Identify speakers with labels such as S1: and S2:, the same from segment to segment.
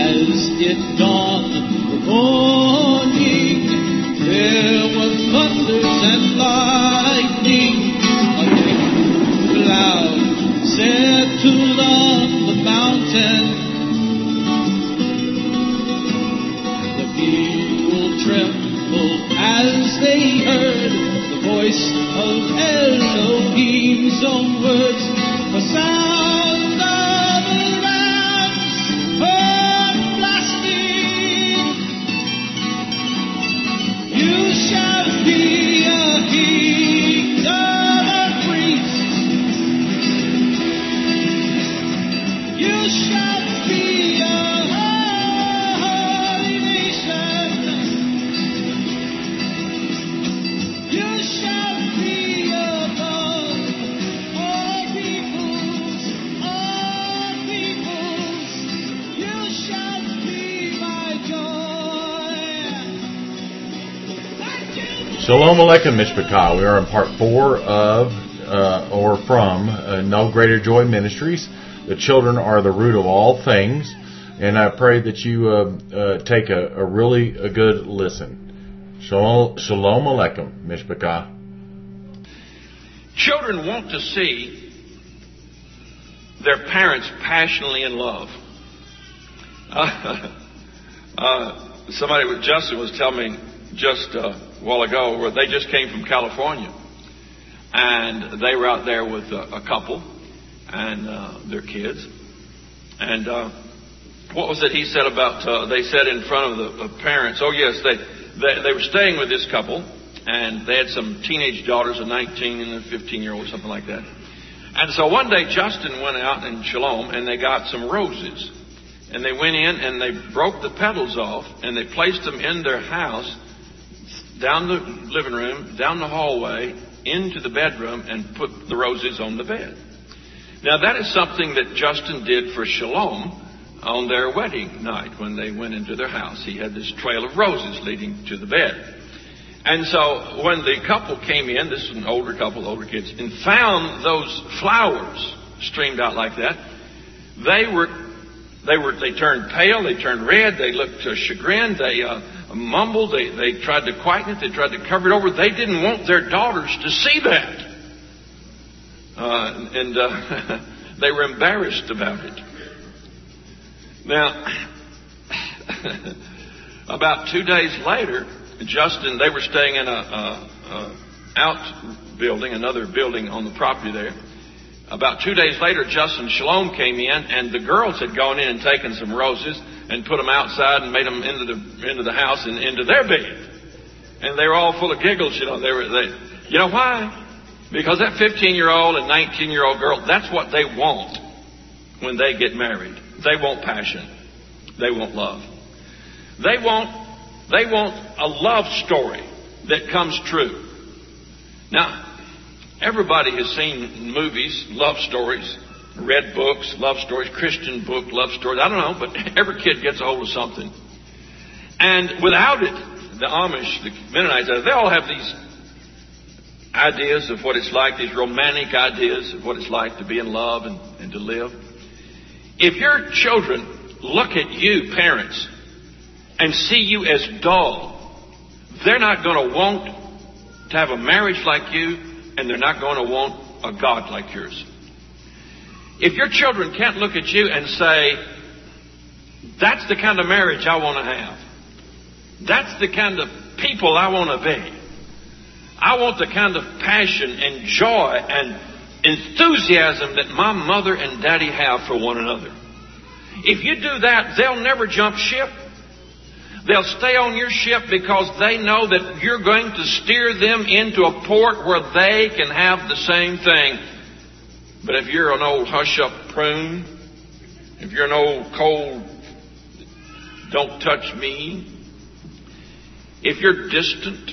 S1: as it dawned the morning, there were thunders and lightning. A thick cloud settled on the mountain. The people trembled as they heard the voice of Elohim's own words. The sound of a ram's horn blasting. You shall be a kingdom of priests. You shall be a holy nation. You shall be above all peoples, all peoples. You shall be my joy.
S2: Shalom Aleichem, Mishpachah. We are in part 4 of, from No Greater Joy Ministries. The children are the root of all things. And I pray that you take a really good listen. Shalom Aleichem, Mishpachah.
S3: Children want to see their parents passionately in love. Justin was telling me just a while ago where they just came from California, and they were out there with a couple and their kids. And what was it he said about? They said in front of the parents. Oh yes, they were staying with this couple, and they had some teenage daughters, a 19 and a 15-year-old, something like that. And so one day Justin went out in Shalom, and they got some roses. And they went in and they broke the petals off, and they placed them in their house, down the living room, down the hallway, into the bedroom, and put the roses on the bed. Now that is something that Justin did for Shalom on their wedding night when they went into their house. He had this trail of roses leading to the bed. And so when the couple came in, this is an older couple, older kids, and found those flowers streamed out like that, they turned pale, they turned red, they looked chagrined, they mumbled, they tried to quieten it, they tried to cover it over. They didn't want their daughters to see that. They were embarrassed about it. Now, about 2 days later, Justin, they were staying in another building on the property there. About 2 days later, Justin and Shalom came in, and the girls had gone in and taken some roses and put them outside and made them into the house and into their bed. And they were all full of giggles, you know. You know why? Because that 15-year-old and 19-year-old girl, that's what they want when they get married. They want passion. They want love. They want a love story that comes true. Now, everybody has seen movies, love stories, read books, love stories, Christian book, love stories. I don't know, but every kid gets a hold of something. And without it, the Amish, the Mennonites, they all have these ideas of what it's like, these romantic ideas of what it's like to be in love and to live. If your children look at you, parents, and see you as dull, they're not going to want to have a marriage like you, and they're not going to want a God like yours. If your children can't look at you and say, that's the kind of marriage I want to have, that's the kind of people I want to be, I want the kind of passion and joy and enthusiasm that my mother and daddy have for one another. If you do that, they'll never jump ship. They'll stay on your ship because they know that you're going to steer them into a port where they can have the same thing. But if you're an old hush-up prune, if you're an old cold, don't touch me, if you're distant,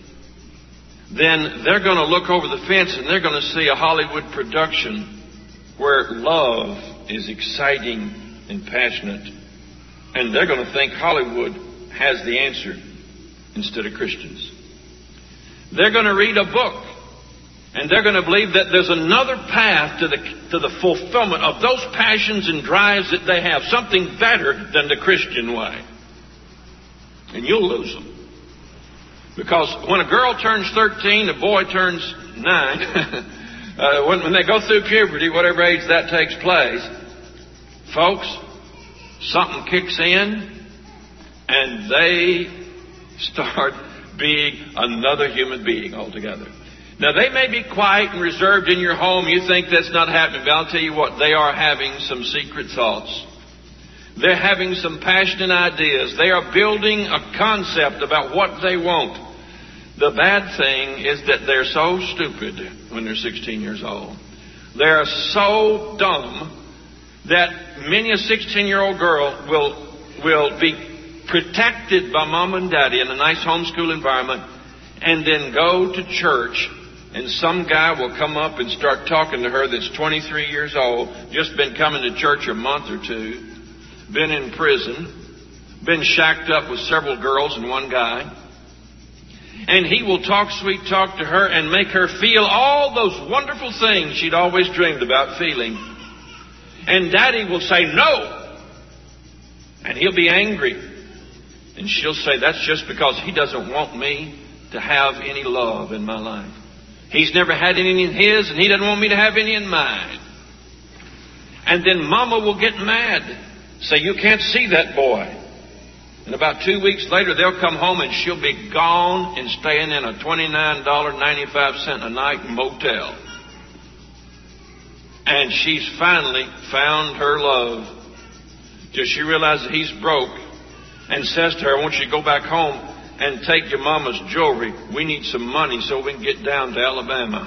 S3: then they're going to look over the fence and they're going to see a Hollywood production where love is exciting and passionate. And they're going to think Hollywood has the answer instead of Christians. They're going to read a book And they're going to believe that there's another path to the fulfillment of those passions and drives that they have, something better than the Christian way. And you'll lose them. Because when a girl turns 13, a boy turns 9, when they go through puberty, whatever age that takes place, folks, something kicks in and they start being another human being altogether. Now, they may be quiet and reserved in your home. You think that's not happening. But I'll tell you what, they are having some secret thoughts. They're having some passionate ideas. They are building a concept about what they want. The bad thing is that they're so stupid when they're 16 years old. They're so dumb that many a 16-year-old girl will be protected by mom and daddy in a nice homeschool environment and then go to church, and some guy will come up and start talking to her that's 23 years old, just been coming to church a month or two, been in prison, been shacked up with several girls and one guy. And he will talk sweet talk to her and make her feel all those wonderful things she'd always dreamed about feeling. And daddy will say no. And he'll be angry. And she'll say, that's just because he doesn't want me to have any love in my life. He's never had any in his, and he doesn't want me to have any in mine. And then mama will get mad. Say, you can't see that boy. And about 2 weeks later, they'll come home and she'll be gone and staying in a $29.95 a night motel. And she's finally found her love till she realizes he's broke and says to her, I want you to go back home and take your mama's jewelry. We need some money so we can get down to Alabama.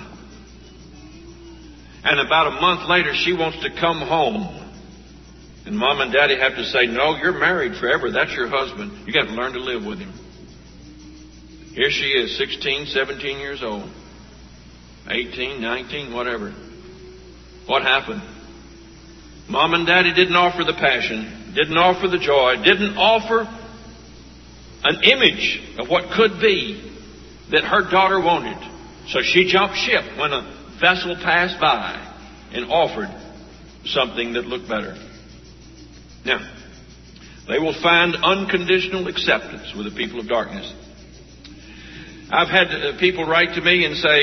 S3: And about a month later, she wants to come home. And mom and daddy have to say, no, you're married forever. That's your husband. You got to learn to live with him. Here she is, 16, 17 years old. 18, 19, whatever. What happened? Mom and daddy didn't offer the passion, didn't offer the joy, didn't offer an image of what could be that her daughter wanted. So she jumped ship when a vessel passed by and offered something that looked better. Now, they will find unconditional acceptance with the people of darkness. I've had people write to me and say,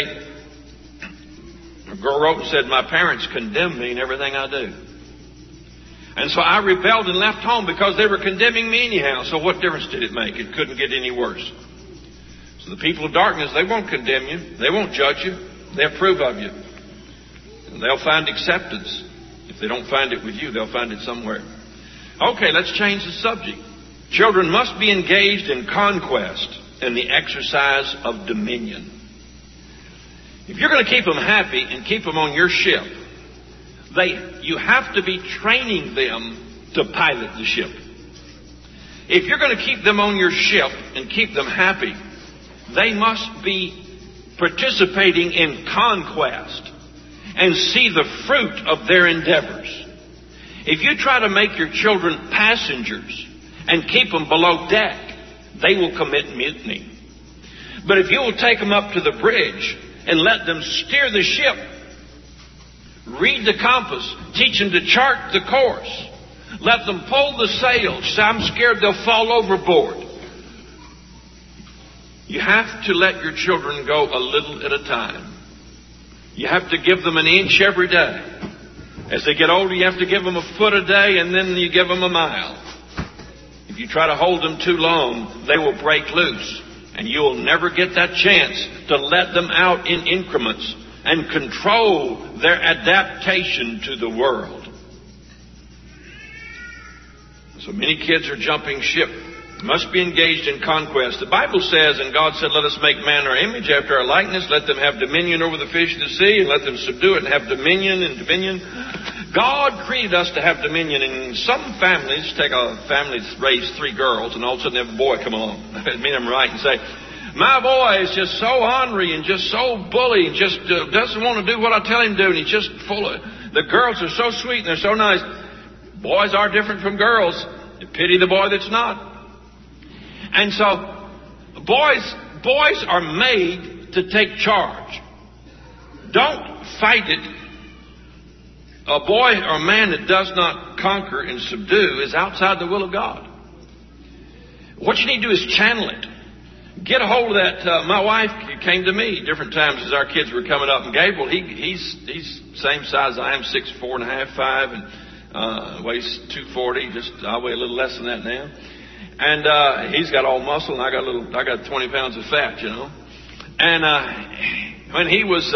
S3: a girl wrote and said, my parents condemn me in everything I do. And so I rebelled and left home because they were condemning me anyhow. So what difference did it make? It couldn't get any worse. So the people of darkness, they won't condemn you. They won't judge you. They approve of you. And they'll find acceptance. If they don't find it with you, they'll find it somewhere. Okay, let's change the subject. Children must be engaged in conquest and the exercise of dominion. If you're going to keep them happy and keep them on your ship, you have to be training them to pilot the ship. If you're going to keep them on your ship and keep them happy, they must be participating in conquest and see the fruit of their endeavors. If you try to make your children passengers and keep them below deck, they will commit mutiny. But if you will take them up to the bridge and let them steer the ship, read the compass, teach them to chart the course, let them pull the sails. Say, I'm scared they'll fall overboard. You have to let your children go a little at a time. You have to give them an inch every day. As they get older, you have to give them a foot a day, and then you give them a mile. If you try to hold them too long, they will break loose. And you'll never get that chance to let them out in increments and control their adaptation to the world. So many kids are jumping ship. Must be engaged in conquest. The Bible says, and God said, let us make man our image after our likeness. Let them have dominion over the fish of the sea, and let them subdue it and have dominion and dominion. God created us to have dominion. And some families, take a family that's raised 3 girls, and all of a sudden they have a boy come along. I mean, I'm right, and say, my boy is just so ornery and just so bully and just doesn't want to do what I tell him to do. And he's just full of, the girls are so sweet and they're so nice. Boys are different from girls. You pity the boy that's not. And so, boys are made to take charge. Don't fight it. A boy or a man that does not conquer and subdue is outside the will of God. What you need to do is channel it. Get a hold of that. My wife came to me different times as our kids were coming up. And Gabriel, he's same size as I am, 6'4.5", 5, and weighs 240. I weigh a little less than that now. And he's got all muscle, and I got 20 pounds of fat, you know. And when he was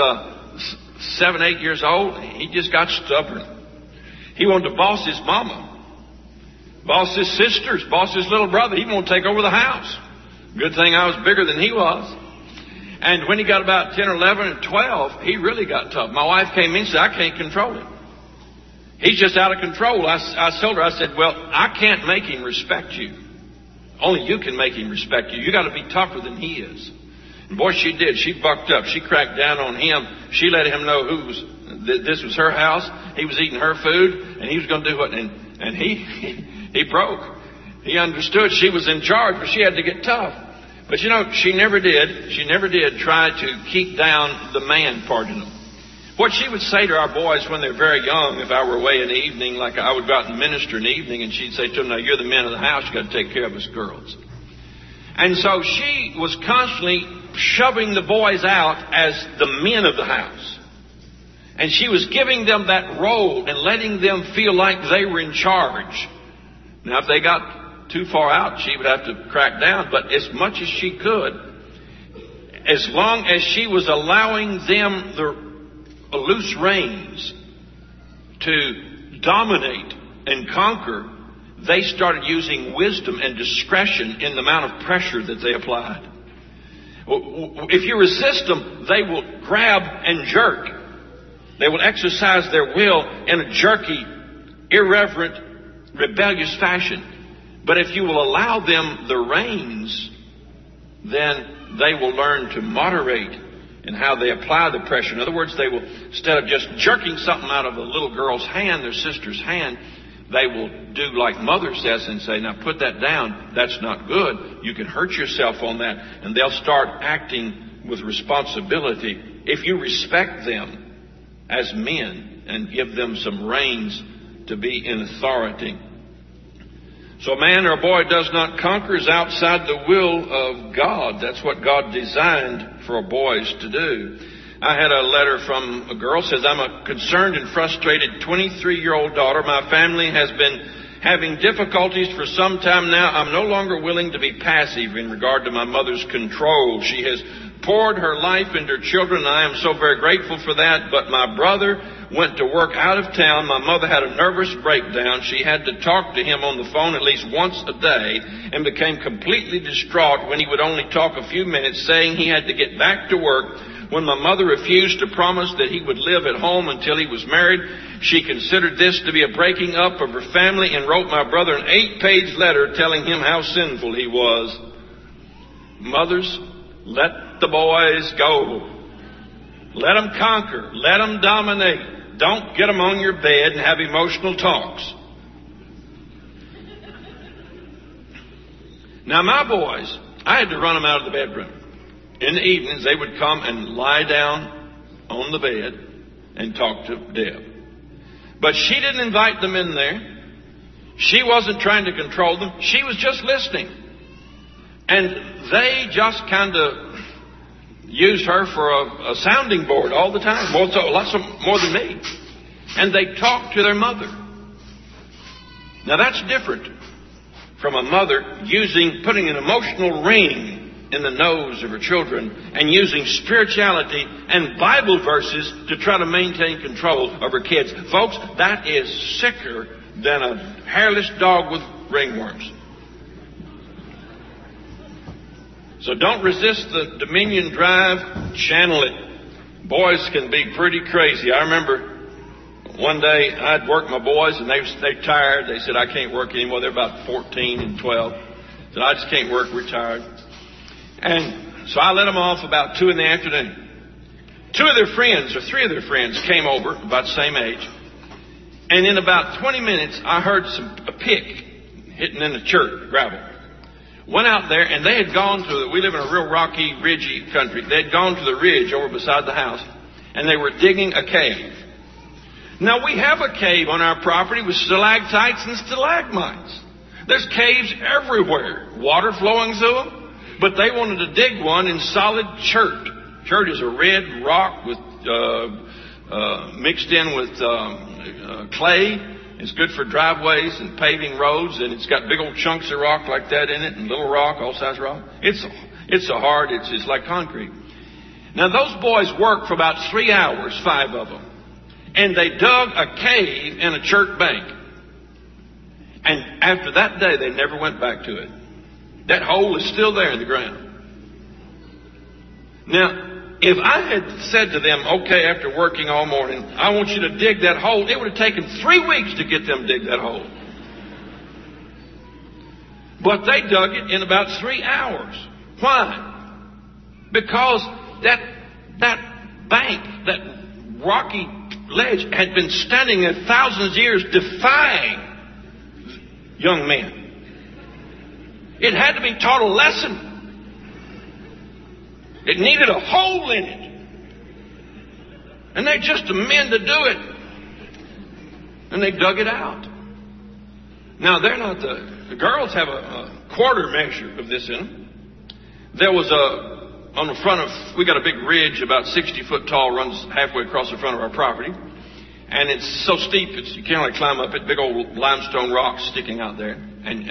S3: 7, 8 years old, he just got stubborn. He wanted to boss his mama, boss his sisters, boss his little brother. He wanted to take over the house. Good thing I was bigger than he was. And when he got about 10 or 11 and 12, he really got tough. My wife came in and said, I can't control him. He's just out of control. I told her, I said, well, I can't make him respect you. Only you can make him respect you. You got to be tougher than he is. And boy, she did. She bucked up. She cracked down on him. She let him know this was her house. He was eating her food, and he was going to do it. And he broke. He understood she was in charge, but she had to get tough. But you know, she never did. She never did try to keep down the man part in them. What she would say to our boys when they're very young, if I were away in the evening, like I would go out and minister in the evening, and she'd say to them, now you're the men of the house, you got to take care of us girls. And so she was constantly shoving the boys out as the men of the house. And she was giving them that role and letting them feel like they were in charge. Now, if they got too far out, she would have to crack down, but as much as she could, as long as she was allowing them the loose reins to dominate and conquer, they started using wisdom and discretion in the amount of pressure that they applied. If you resist them, they will grab and jerk. They will exercise their will in a jerky, irreverent, rebellious fashion. But if you will allow them the reins, then they will learn to moderate in how they apply the pressure. In other words, they will, instead of just jerking something out of a little girl's hand, their sister's hand, they will do like Mother says and say, now put that down. That's not good. You can hurt yourself on that. And they'll start acting with responsibility if you respect them as men and give them some reins to be in authority. So a man or a boy does not conquer is outside the will of God. That's what God designed for boys to do. I had a letter from a girl says, I'm a concerned and frustrated 23-year-old daughter. My family has been having difficulties for some time now. I'm no longer willing to be passive in regard to my mother's control. She has poured her life into her children, and I am so very grateful for that. But my brother went to work out of town. My mother had a nervous breakdown. She had to talk to him on the phone at least once a day and became completely distraught when he would only talk a few minutes, saying he had to get back to work. When my mother refused to promise that he would live at home until he was married, she considered this to be a breaking up of her family and wrote my brother an 8-page letter telling him how sinful he was. Mothers, let the boys go. Let them conquer. Let them dominate. Don't get them on your bed and have emotional talks. Now, my boys, I had to run them out of the bedroom. In the evenings, they would come and lie down on the bed and talk to Deb. But she didn't invite them in there. She wasn't trying to control them. She was just listening. And they just kind of used her for a sounding board all the time, lots more than me. And they talked to their mother. Now that's different from a mother putting an emotional ring in the nose of her children and using spirituality and Bible verses to try to maintain control of her kids. Folks, that is sicker than a hairless dog with ringworms. So don't resist the dominion drive. Channel it. Boys can be pretty crazy. I remember one day I'd work my boys and they tired. They said, I can't work anymore. They're about 14 and 12. I said, I just can't work. We're tired. And so I let them off about 2 in the afternoon. 2 of their friends, or 3 of their friends, came over about the same age. And in about 20 minutes, I heard a pick hitting in the church, gravel. Went out there, and they had gone we live in a real rocky, ridgy country. They had gone to the ridge over beside the house. and they were digging a cave. Now, we have a cave on our property with stalactites and stalagmites. There's caves everywhere, water flowing through them, but they wanted to dig one in solid chert. Chert is a red rock with mixed in with clay. It's good for driveways and paving roads, and it's got big old chunks of rock like that in it, and little rock, all size rock. It's like concrete. Now, those boys worked for about 3 hours, 5 of them, and they dug a cave in a chert bank. And after that day, they never went back to it. That hole is still there in the ground. Now, if I had said to them, okay, after working all morning, I want you to dig that hole, it would have taken 3 weeks to get them to dig that hole. But they dug it in about 3 hours. Why? Because that bank, that rocky ledge, had been standing there thousands of years defying young men. It had to be taught a lesson. It needed a hole in it. And they're just the men to do it. And they dug it out. Now, they're not the girls have a quarter measure of this in them. There was on the front of, we got a big ridge about 60 foot tall, runs halfway across the front of our property. And it's so steep, you can't really climb up it. Big old limestone rocks sticking out there,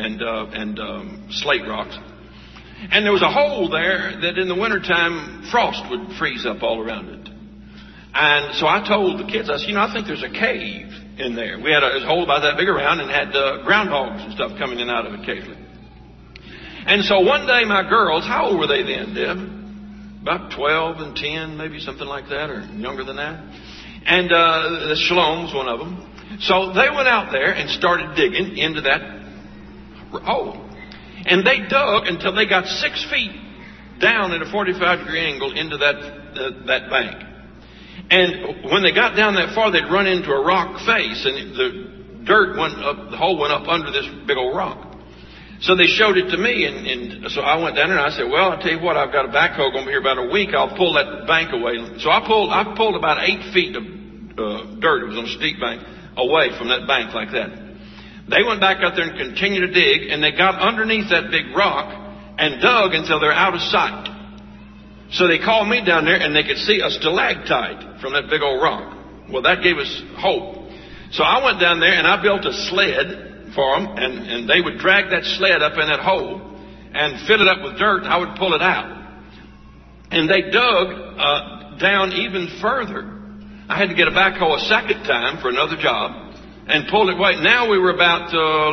S3: and slate rocks. And there was a hole there that in the wintertime frost would freeze up all around it. And so I told the kids, I said, I think there's a cave in there. We had a hole about that big around and had groundhogs and stuff coming in and out of it occasionally. And so one day my girls, how old were they then, Deb? About 12 and 10, maybe something like that, or younger than that. And Shalom was one of them. So they went out there and started digging into that hole. And they dug until they got 6 feet down at a 45-degree angle into that bank. And when they got down that far, they'd run into a rock face, and the dirt went up, the hole went up under this big old rock. So they showed it to me, and so I went down there and I said, well, I'll tell you what, I've got a backhoe going to be here about a week. I'll pull that bank away. So I pulled about 8 feet of dirt. It was on a steep bank away from that bank like that. They went back out there and continued to dig, and they got underneath that big rock and dug until they're out of sight. So they called me down there, and they could see a stalactite from that big old rock. Well, that gave us hope. So I went down there, and I built a sled for them, and they would drag that sled up in that hole and fill it up with dirt. I would pull it out. And they dug down even further. I had to get a backhoe a second time for another job and pulled it away. Now we were about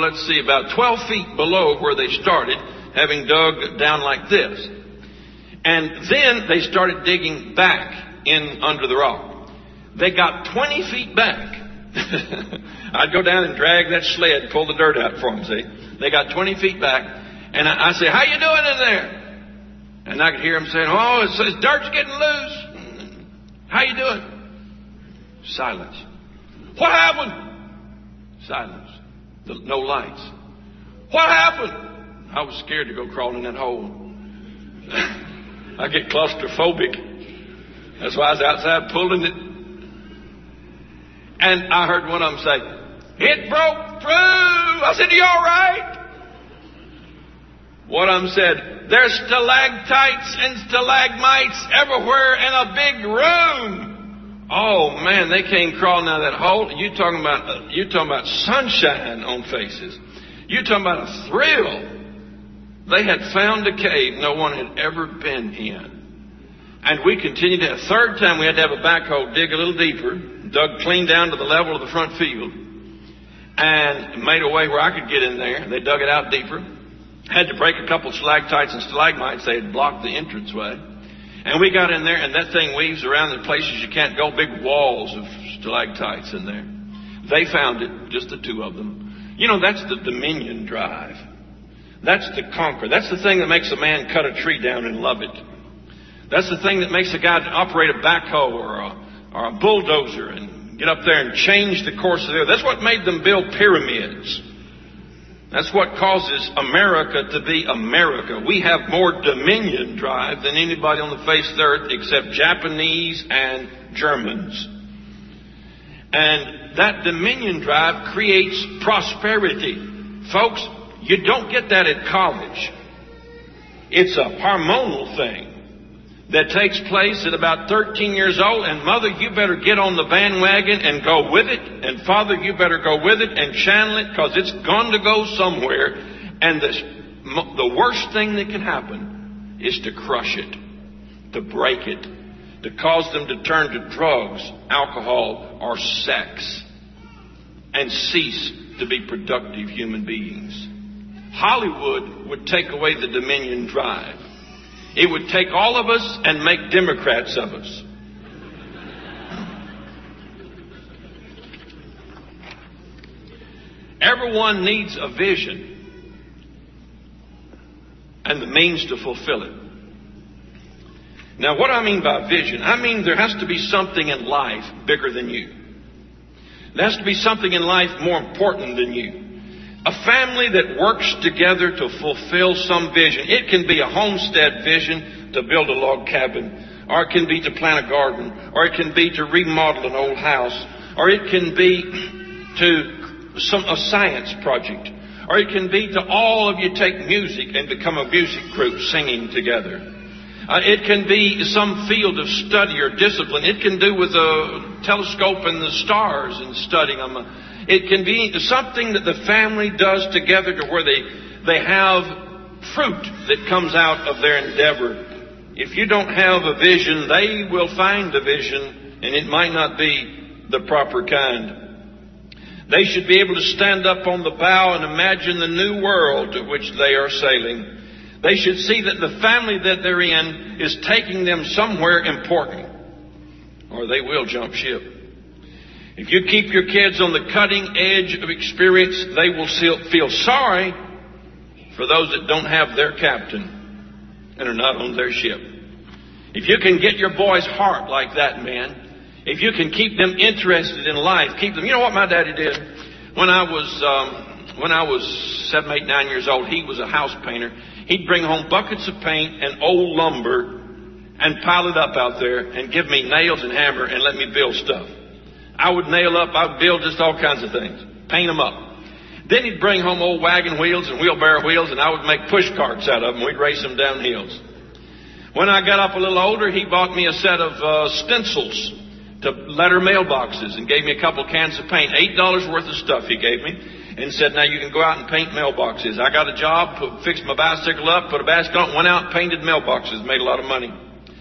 S3: 12 feet below where they started, having dug down like this. And then they started digging back in under the rock. They got 20 feet back. I'd go down and drag that sled, pull the dirt out for them, see. They got 20 feet back. And I say, how you doing in there? And I could hear them saying, oh, it's dirt's getting loose. How you doing? Silence. What happened? Silence. No lights. What happened? I was scared to go crawling in that hole. I get claustrophobic. That's why I was outside pulling it. And I heard one of them say, it broke through. I said, are you all right? One of them said, there's stalactites and stalagmites everywhere in a big room. Oh man, they came crawling out of that hole. You talking about sunshine on faces. You talking about a thrill. They had found a cave no one had ever been in. And we continued to, a third time we had to have a backhoe dig a little deeper, dug clean down to the level of the front field, and made a way where I could get in there. They dug it out deeper. Had to break a couple of stalactites and stalagmites. They had blocked the entranceway. And we got in there, and that thing weaves around in places you can't go, big walls of stalactites in there. They found it, just the two of them. That's the dominion drive. That's the conquer. That's the thing that makes a man cut a tree down and love it. That's the thing that makes a guy operate a backhoe or a bulldozer and get up there and change the course of the earth. That's what made them build pyramids. That's what causes America to be America. We have more dominion drive than anybody on the face of the earth except Japanese and Germans. And that dominion drive creates prosperity. Folks, you don't get that at college. It's a hormonal thing that takes place at about 13 years old. And mother, you better get on the bandwagon and go with it. And father, you better go with it and channel it, because it's going to go somewhere. And the worst thing that can happen is to crush it, to break it, to cause them to turn to drugs, alcohol, or sex, and cease to be productive human beings. Hollywood would take away the dominion drive. It would take all of us and make Democrats of us. Everyone needs a vision and the means to fulfill it. Now, what I mean by vision, I mean there has to be something in life bigger than you. There has to be something in life more important than you. A family that works together to fulfill some vision. It can be a homestead vision to build a log cabin, or it can be to plant a garden, or it can be to remodel an old house, or it can be to a science project, or it can be to all of you take music and become a music group singing together. It can be some field of study or discipline. It can do with a telescope and the stars and studying them. It can be something that the family does together to where they have fruit that comes out of their endeavor. If you don't have a vision, they will find a vision, and it might not be the proper kind. They should be able to stand up on the bow and imagine the new world to which they are sailing. They should see that the family that they're in is taking them somewhere important, or they will jump ship. If you keep your kids on the cutting edge of experience, they will feel sorry for those that don't have their captain and are not on their ship. If you can get your boy's heart like that, man, if you can keep them interested in life, keep them. You know what my daddy did? When I was 7, 8, 9 years old, he was a house painter. He'd bring home buckets of paint and old lumber and pile it up out there and give me nails and hammer and let me build stuff. I would nail up, I would build just all kinds of things, paint them up. Then he'd bring home old wagon wheels and wheelbarrow wheels, and I would make push carts out of them. We'd race them down hills. When I got up a little older, he bought me a set of stencils to letter mailboxes and gave me a couple cans of paint, $8 worth of stuff he gave me, and said, now you can go out and paint mailboxes. I got a job, fixed my bicycle up, put a basket on, went out and painted mailboxes, made a lot of money.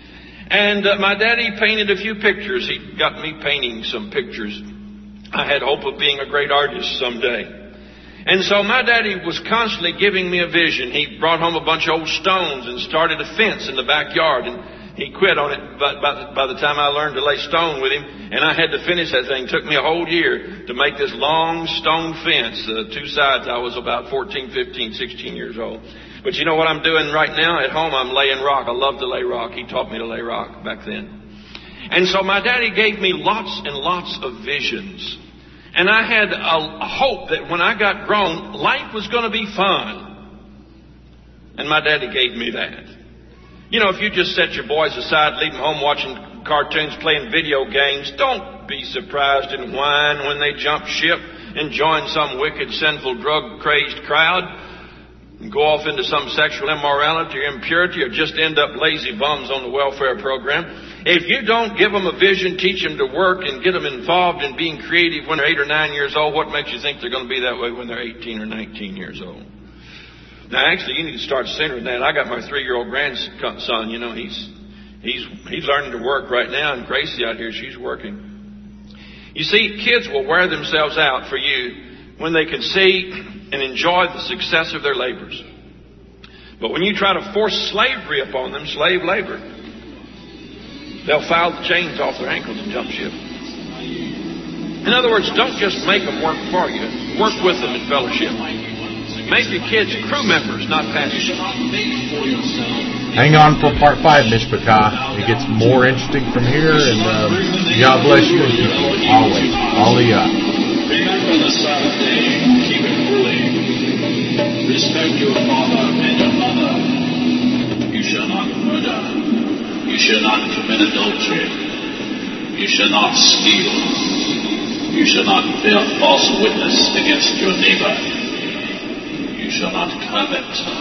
S3: And my daddy painted a few pictures. He got me painting some pictures. I had hope of being a great artist someday. And so my daddy was constantly giving me a vision. He brought home a bunch of old stones and started a fence in the backyard. And he quit on it by the time I learned to lay stone with him. And I had to finish that thing. It took me a whole year to make this long stone fence. Two sides. I was about 14, 15, 16 years old. But you know what I'm doing right now? At home, I'm laying rock. I love to lay rock. He taught me to lay rock back then. And so my daddy gave me lots and lots of visions. And I had a hope that when I got grown, life was going to be fun. And my daddy gave me that. You know, if you just set your boys aside, leave them home watching cartoons, playing video games, don't be surprised and whine when they jump ship and join some wicked, sinful, drug-crazed crowd, and go off into some sexual immorality or impurity, or just end up lazy bums on the welfare program. If you don't give them a vision, teach them to work, and get them involved in being creative when they're 8 or 9 years old, what makes you think they're going to be that way when they're 18 or 19 years old? Now, actually, you need to start sooner than that. I got my 3-year-old grandson. You know, he's learning to work right now, and Gracie out here, she's working. You see, kids will wear themselves out for you when they can see and enjoy the success of their labors. But when you try to force slavery upon them, slave labor, they'll foul the chains off their ankles and jump ship. In other words, don't just make them work for you. Work with them in fellowship. Make your kids crew members, not passengers.
S2: Hang on for part 5, Miss Picard. It gets more interesting from here, and God bless you and keep you always. All the up.
S1: Remember the Sabbath day, keep it holy.
S4: Respect your father and your mother. You shall not murder. You shall not commit adultery. You shall not steal. You shall not bear false witness against your neighbor. You shall not covet.